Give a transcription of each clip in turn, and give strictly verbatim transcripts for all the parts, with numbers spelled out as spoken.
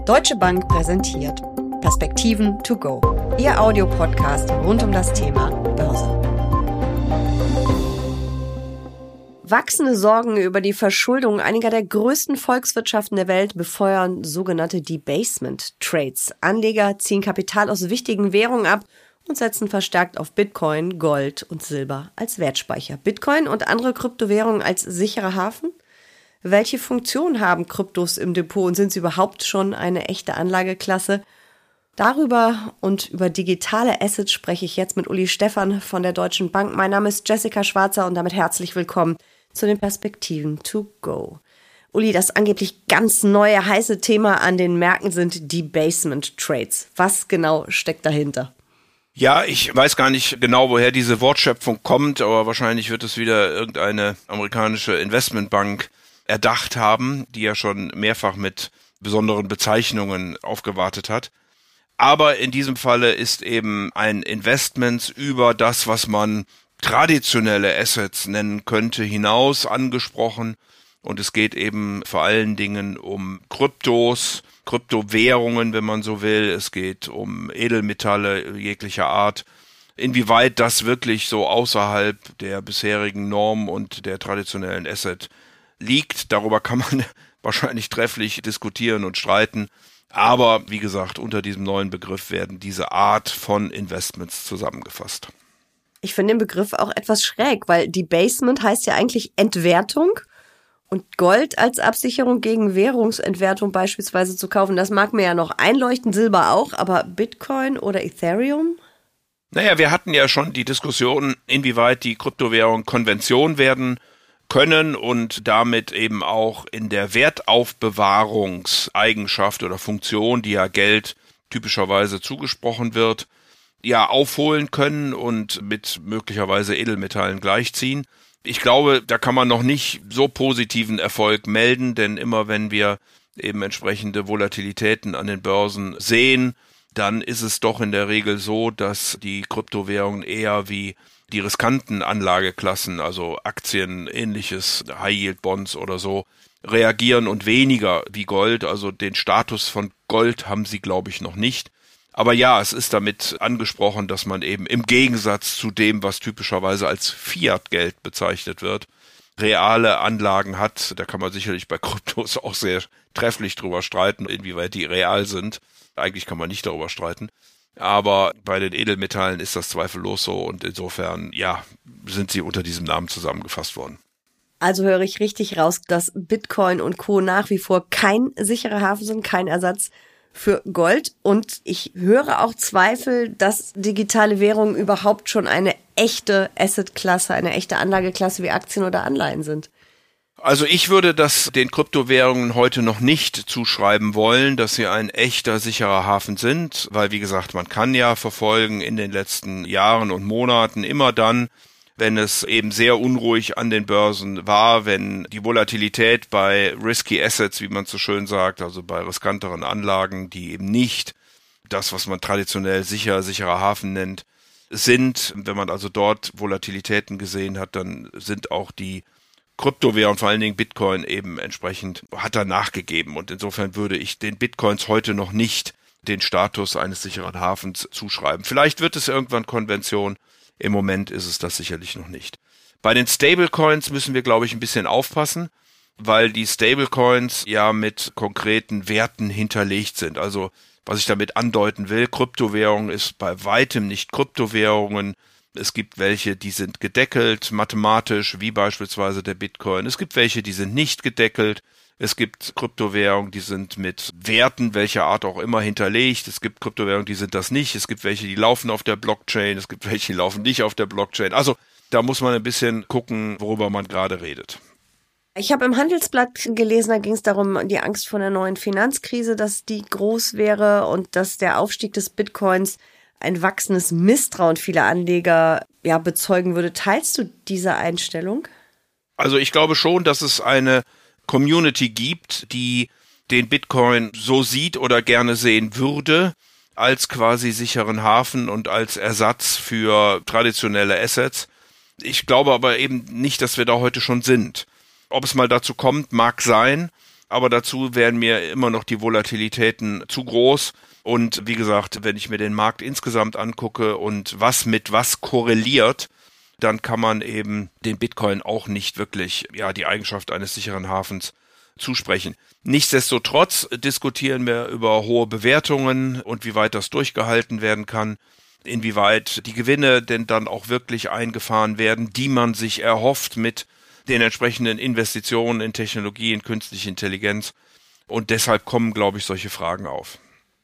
Deutsche Bank präsentiert Perspektiven to go, Ihr Audiopodcast rund um das Thema Börse. Wachsende Sorgen über die Verschuldung einiger der größten Volkswirtschaften der Welt befeuern sogenannte Debasement Trades. Anleger ziehen Kapital aus wichtigen Währungen ab und setzen verstärkt auf Bitcoin, Gold und Silber als Wertspeicher. Bitcoin und andere Kryptowährungen als sicherer Hafen? Welche Funktion haben Kryptos im Depot und sind sie überhaupt schon eine echte Anlageklasse? Darüber und über digitale Assets spreche ich jetzt mit Uli Stephan von der Deutschen Bank. Mein Name ist Jessica Schwarzer und damit herzlich willkommen zu den Perspektiven to go. Uli, das angeblich ganz neue heiße Thema an den Märkten sind Debasement Trades. Was genau steckt dahinter? Ja, ich weiß gar nicht genau, woher diese Wortschöpfung kommt, aber wahrscheinlich wird es wieder irgendeine amerikanische Investmentbank erdacht haben, die ja schon mehrfach mit besonderen Bezeichnungen aufgewartet hat. Aber in diesem Falle ist eben ein Investment über das, was man traditionelle Assets nennen könnte, hinaus angesprochen. Und es geht eben vor allen Dingen um Kryptos, Kryptowährungen, wenn man so will. Es geht um Edelmetalle jeglicher Art. Inwieweit das wirklich so außerhalb der bisherigen Norm und der traditionellen Asset liegt, darüber kann man wahrscheinlich trefflich diskutieren und streiten. Aber wie gesagt, unter diesem neuen Begriff werden diese Art von Investments zusammengefasst. Ich finde den Begriff auch etwas schräg, weil Debasement heißt ja eigentlich Entwertung. Und Gold als Absicherung gegen Währungsentwertung beispielsweise zu kaufen, das mag mir ja noch einleuchten, Silber auch, aber Bitcoin oder Ethereum? Naja, wir hatten ja schon die Diskussion, inwieweit die Kryptowährungen Konvention werden können und damit eben auch in der Wertaufbewahrungseigenschaft oder Funktion, die ja Geld typischerweise zugesprochen wird, ja aufholen können und mit möglicherweise Edelmetallen gleichziehen. Ich glaube, da kann man noch nicht so positiven Erfolg melden, denn immer wenn wir eben entsprechende Volatilitäten an den Börsen sehen, dann ist es doch in der Regel so, dass die Kryptowährungen eher wie die riskanten Anlageklassen, also Aktien, ähnliches, High-Yield-Bonds oder so, reagieren und weniger wie Gold. Also den Status von Gold haben sie, glaube ich, noch nicht. Aber ja, es ist damit angesprochen, dass man eben im Gegensatz zu dem, was typischerweise als Fiat-Geld bezeichnet wird, reale Anlagen hat. Da kann man sicherlich bei Kryptos auch sehr trefflich drüber streiten, inwieweit die real sind. Eigentlich kann man nicht darüber streiten. Aber bei den Edelmetallen ist das zweifellos so und insofern, ja, sind sie unter diesem Namen zusammengefasst worden. Also höre ich richtig raus, dass Bitcoin und Co. nach wie vor kein sicherer Hafen sind, kein Ersatz für Gold. Und ich höre auch Zweifel, dass digitale Währungen überhaupt schon eine echte Assetklasse, eine echte Anlageklasse wie Aktien oder Anleihen sind. Also ich würde das den Kryptowährungen heute noch nicht zuschreiben wollen, dass sie ein echter sicherer Hafen sind, weil wie gesagt, man kann ja verfolgen in den letzten Jahren und Monaten immer dann, wenn es eben sehr unruhig an den Börsen war, wenn die Volatilität bei risky Assets, wie man so schön sagt, also bei riskanteren Anlagen, die eben nicht das, was man traditionell sicher, sicherer Hafen nennt, sind, wenn man also dort Volatilitäten gesehen hat, dann sind auch die Kryptowährungen, vor allen Dingen Bitcoin eben entsprechend, hat er nachgegeben. Und insofern würde ich den Bitcoins heute noch nicht den Status eines sicheren Hafens zuschreiben. Vielleicht wird es irgendwann Konvention. Im Moment ist es das sicherlich noch nicht. Bei den Stablecoins müssen wir, glaube ich, ein bisschen aufpassen, weil die Stablecoins ja mit konkreten Werten hinterlegt sind. Also, was ich damit andeuten will, Kryptowährung ist bei weitem nicht Kryptowährungen. Es gibt welche, die sind gedeckelt, mathematisch, wie beispielsweise der Bitcoin. Es gibt welche, die sind nicht gedeckelt. Es gibt Kryptowährungen, die sind mit Werten, welcher Art auch immer, hinterlegt. Es gibt Kryptowährungen, die sind das nicht. Es gibt welche, die laufen auf der Blockchain. Es gibt welche, die laufen nicht auf der Blockchain. Also da muss man ein bisschen gucken, worüber man gerade redet. Ich habe im Handelsblatt gelesen, da ging es darum, die Angst vor einer neuen Finanzkrise, dass die groß wäre und dass der Aufstieg des Bitcoins ein wachsendes Misstrauen vieler Anleger ja bezeugen würde. Teilst du diese Einstellung? Also ich glaube schon, dass es eine Community gibt, die den Bitcoin so sieht oder gerne sehen würde, als quasi sicheren Hafen und als Ersatz für traditionelle Assets. Ich glaube aber eben nicht, dass wir da heute schon sind. Ob es mal dazu kommt, mag sein, Aber dazu wären mir immer noch die Volatilitäten zu groß. Und wie gesagt, wenn ich mir den Markt insgesamt angucke und was mit was korreliert, dann kann man eben den Bitcoin auch nicht wirklich, ja, die Eigenschaft eines sicheren Hafens zusprechen. Nichtsdestotrotz diskutieren wir über hohe Bewertungen und wie weit das durchgehalten werden kann, inwieweit die Gewinne denn dann auch wirklich eingefahren werden, die man sich erhofft mit den entsprechenden Investitionen in Technologie, in künstliche Intelligenz. Und deshalb kommen, glaube ich, solche Fragen auf.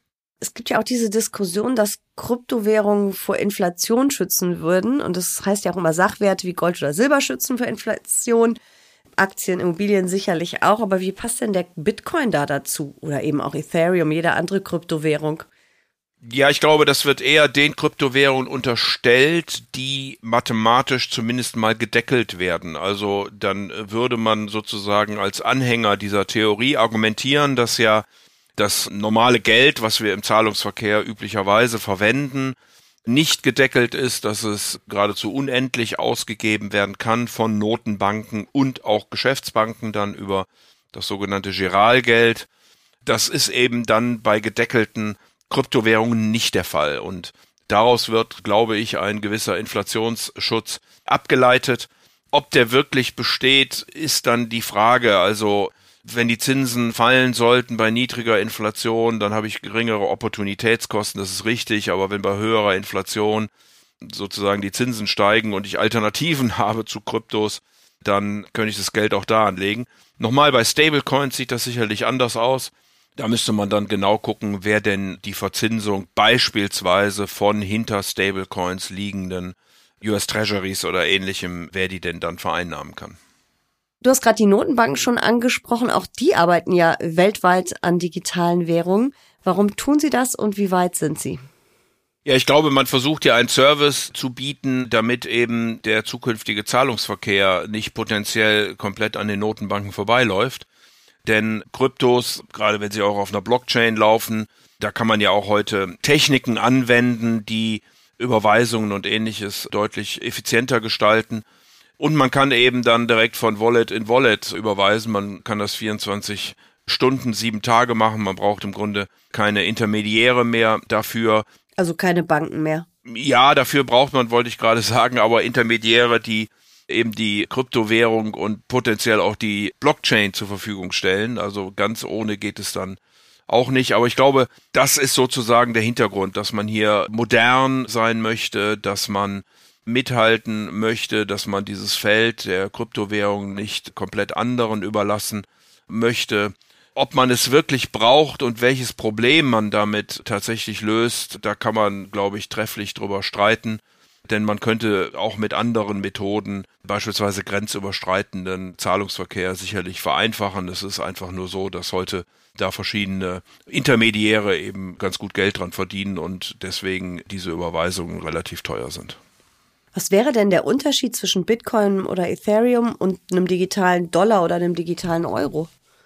Es gibt ja auch diese Diskussion, dass Kryptowährungen vor Inflation schützen würden. Und das heißt ja auch immer, Sachwerte wie Gold oder Silber schützen vor Inflation. Aktien, Immobilien sicherlich auch. Aber wie passt denn der Bitcoin da dazu? Oder eben auch Ethereum, jede andere Kryptowährung? Ja, ich glaube, das wird eher den Kryptowährungen unterstellt, die mathematisch zumindest mal gedeckelt werden. Also dann würde man sozusagen als Anhänger dieser Theorie argumentieren, dass ja das normale Geld, was wir im Zahlungsverkehr üblicherweise verwenden, nicht gedeckelt ist, dass es geradezu unendlich ausgegeben werden kann von Notenbanken und auch Geschäftsbanken dann über das sogenannte Giralgeld. Das ist eben dann bei gedeckelten Kryptowährungen nicht der Fall. Und daraus wird, glaube ich, ein gewisser Inflationsschutz abgeleitet. Ob der wirklich besteht, ist dann die Frage. Also wenn die Zinsen fallen sollten bei niedriger Inflation, dann habe ich geringere Opportunitätskosten, das ist richtig. Aber wenn bei höherer Inflation sozusagen die Zinsen steigen und ich Alternativen habe zu Kryptos, dann könnte ich das Geld auch da anlegen. Nochmal, bei Stablecoins sieht das sicherlich anders aus. Da müsste man dann genau gucken, wer denn die Verzinsung beispielsweise von hinter Stablecoins liegenden U S Treasuries oder ähnlichem, wer die denn dann vereinnahmen kann. Du hast gerade die Notenbanken schon angesprochen. Auch die arbeiten ja weltweit an digitalen Währungen. Warum tun sie das und wie weit sind sie? Ja, ich glaube, man versucht ja einen Service zu bieten, damit eben der zukünftige Zahlungsverkehr nicht potenziell komplett an den Notenbanken vorbeiläuft. Denn Kryptos, gerade wenn sie auch auf einer Blockchain laufen, da kann man ja auch heute Techniken anwenden, die Überweisungen und ähnliches deutlich effizienter gestalten. Und man kann eben dann direkt von Wallet in Wallet überweisen. Man kann das vierundzwanzig Stunden, sieben Tage machen. Man braucht im Grunde keine Intermediäre mehr dafür. Also keine Banken mehr. Ja, dafür braucht man, wollte ich gerade sagen, aber Intermediäre, die eben die Kryptowährung und potenziell auch die Blockchain zur Verfügung stellen. Also ganz ohne geht es dann auch nicht. Aber ich glaube, das ist sozusagen der Hintergrund, dass man hier modern sein möchte, dass man mithalten möchte, dass man dieses Feld der Kryptowährung nicht komplett anderen überlassen möchte. Ob man es wirklich braucht und welches Problem man damit tatsächlich löst, da kann man, glaube ich, trefflich drüber streiten. Denn man könnte auch mit anderen Methoden, beispielsweise grenzüberschreitenden Zahlungsverkehr, sicherlich vereinfachen. Es ist einfach nur so, dass heute da verschiedene Intermediäre eben ganz gut Geld dran verdienen und deswegen diese Überweisungen relativ teuer sind. Was wäre denn der Unterschied zwischen Bitcoin oder Ethereum und einem digitalen Dollar oder einem digitalen Euro?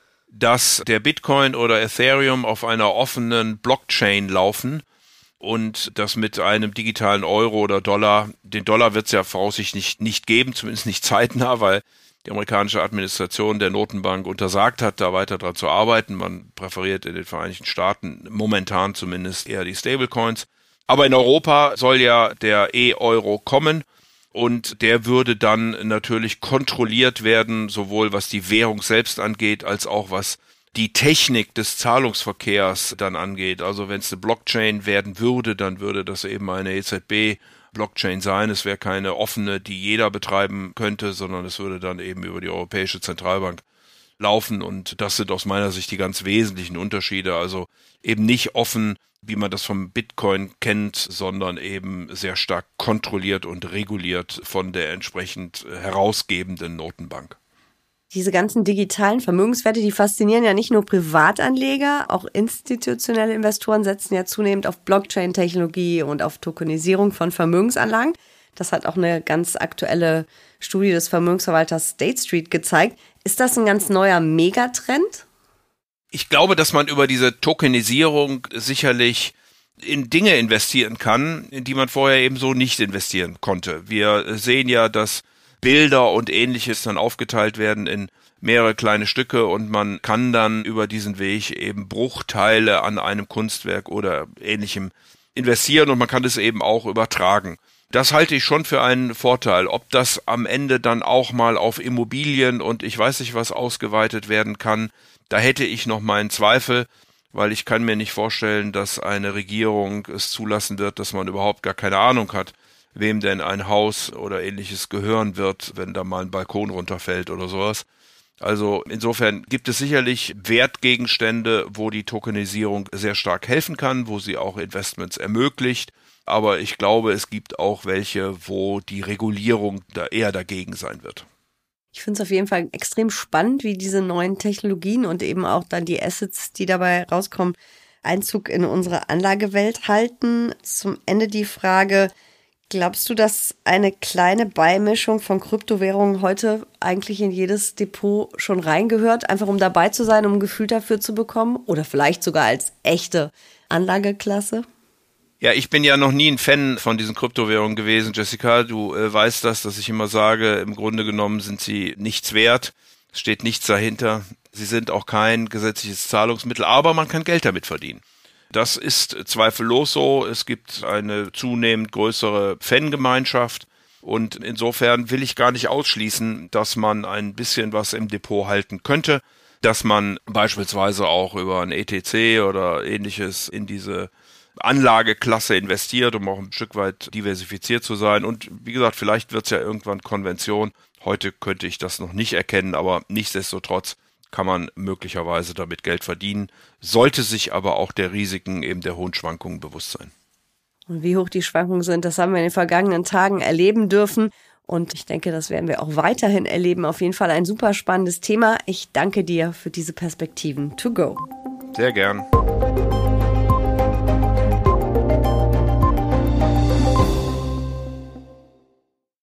Dass der Bitcoin oder Ethereum auf einer offenen Blockchain laufen und das mit einem digitalen Euro oder Dollar, den Dollar wird es ja voraussichtlich nicht, nicht geben, zumindest nicht zeitnah, weil die amerikanische Administration der Notenbank untersagt hat, da weiter dran zu arbeiten. Man präferiert in den Vereinigten Staaten momentan zumindest eher die Stablecoins. Aber in Europa soll ja der E-Euro kommen und der würde dann natürlich kontrolliert werden, sowohl was die Währung selbst angeht, als auch was die Technik des Zahlungsverkehrs dann angeht. Also wenn es eine Blockchain werden würde, dann würde das eben eine E Z B-Blockchain sein. Es wäre keine offene, die jeder betreiben könnte, sondern es würde dann eben über die Europäische Zentralbank laufen. Und das sind aus meiner Sicht die ganz wesentlichen Unterschiede. Also eben nicht offen, wie man das vom Bitcoin kennt, sondern eben sehr stark kontrolliert und reguliert von der entsprechend herausgebenden Notenbank. Diese ganzen digitalen Vermögenswerte, die faszinieren ja nicht nur Privatanleger, auch institutionelle Investoren setzen ja zunehmend auf Blockchain-Technologie und auf Tokenisierung von Vermögensanlagen. Das hat auch eine ganz aktuelle Studie des Vermögensverwalters State Street gezeigt. Ist das ein ganz neuer Megatrend? Ich glaube, dass man über diese Tokenisierung sicherlich in Dinge investieren kann, in die man vorher eben so nicht investieren konnte. Wir sehen ja, dass Bilder und Ähnliches dann aufgeteilt werden in mehrere kleine Stücke und man kann dann über diesen Weg eben Bruchteile an einem Kunstwerk oder Ähnlichem investieren und man kann es eben auch übertragen. Das halte ich schon für einen Vorteil. Ob das am Ende dann auch mal auf Immobilien und ich weiß nicht was ausgeweitet werden kann, da hätte ich noch meinen Zweifel, weil ich kann mir nicht vorstellen, dass eine Regierung es zulassen wird, dass man überhaupt gar keine Ahnung hat, wem denn ein Haus oder Ähnliches gehören wird, wenn da mal ein Balkon runterfällt oder sowas. Also insofern gibt es sicherlich Wertgegenstände, wo die Tokenisierung sehr stark helfen kann, wo sie auch Investments ermöglicht. Aber ich glaube, es gibt auch welche, wo die Regulierung da eher dagegen sein wird. Ich finde es auf jeden Fall extrem spannend, wie diese neuen Technologien und eben auch dann die Assets, die dabei rauskommen, Einzug in unsere Anlagewelt halten. Zum Ende die Frage: Glaubst du, dass eine kleine Beimischung von Kryptowährungen heute eigentlich in jedes Depot schon reingehört, einfach um dabei zu sein, um ein Gefühl dafür zu bekommen? Oder vielleicht sogar als echte Anlageklasse? Ja, ich bin ja noch nie ein Fan von diesen Kryptowährungen gewesen. Jessica, du äh, weißt das, dass ich immer sage, im Grunde genommen sind sie nichts wert. Es steht nichts dahinter. Sie sind auch kein gesetzliches Zahlungsmittel, aber man kann Geld damit verdienen. Das ist zweifellos so. Es gibt eine zunehmend größere Fangemeinschaft und insofern will ich gar nicht ausschließen, dass man ein bisschen was im Depot halten könnte, dass man beispielsweise auch über ein E T C oder Ähnliches in diese Anlageklasse investiert, um auch ein Stück weit diversifiziert zu sein. Und wie gesagt, vielleicht wird es ja irgendwann Konvention. Heute könnte ich das noch nicht erkennen, aber nichtsdestotrotz kann man möglicherweise damit Geld verdienen, sollte sich aber auch der Risiken eben der hohen Schwankungen bewusst sein. Und wie hoch die Schwankungen sind, das haben wir in den vergangenen Tagen erleben dürfen. Und ich denke, das werden wir auch weiterhin erleben. Auf jeden Fall ein super spannendes Thema. Ich danke dir für diese Perspektiven to go. Sehr gern.